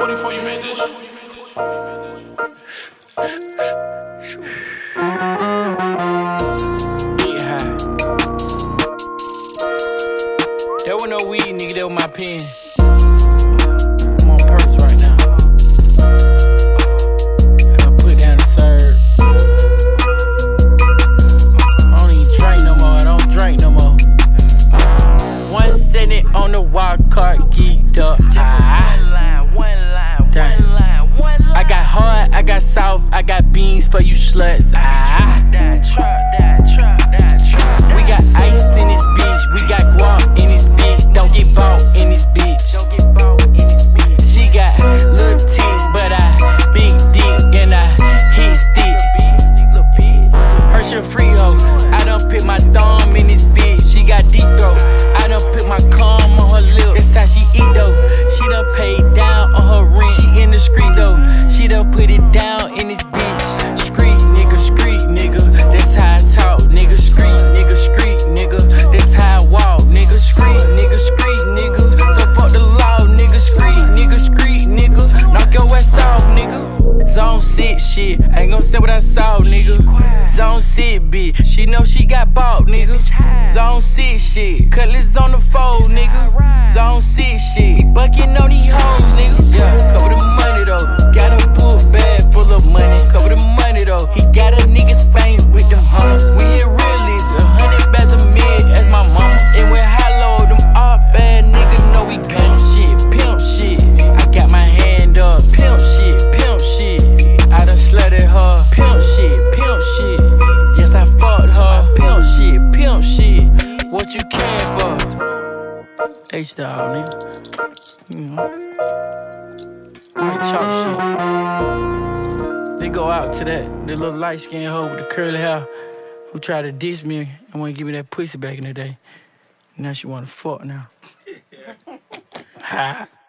money before you made this. Get high. There was no weed, nigga, that was my pen. I'm on perks right now. And I put down the serve. I don't even drink no more, I don't drink no more. 170 on the wild card, geeked up. Damn. I got hard, I got soft, I got beans for you sluts. We got ice in this bitch, we got guap in this bitch. Don't get bought in this bitch. She got little tits, but I big dick and I hit stick. Herschel free hoe, I done put my thumb in this bitch. She got deep throat, I done put my cum on her lip. That's how she eat though. She done paid down on her rent. She in the street though, she done put it down in this bitch. Street nigga, that's how I talk, nigga. Street nigga, that's how I walk, nigga. Street nigga, so fuck the law, nigga. Street nigga, knock your ass off, nigga. Zone 6 shit, I ain't gon' say what I saw, nigga. Zone 6 bitch, she know she got bought, nigga. Zone 6 shit, cutlass on the fold, nigga. Zone 6 shit, he bucking on these hoes, nigga. Yeah, cover the money though, got a book bag full of money. Cover the money though, he got a nigga Spain with them hunters. We hit realist, 100 bags a mid as my mama. And with hollow, them all bad niggas know we pimp shit. I got my hand up, pimp shit. I done slutted her, pimp shit. Yes, I fucked her, pimp shit. What you can for? H-Dog, nigga. You know. White chalk shit. They go out to that, the little light skinned hoe with the curly hair who tried to diss me and wanna give me that pussy back in the day. Now she wanna fuck now. Ha.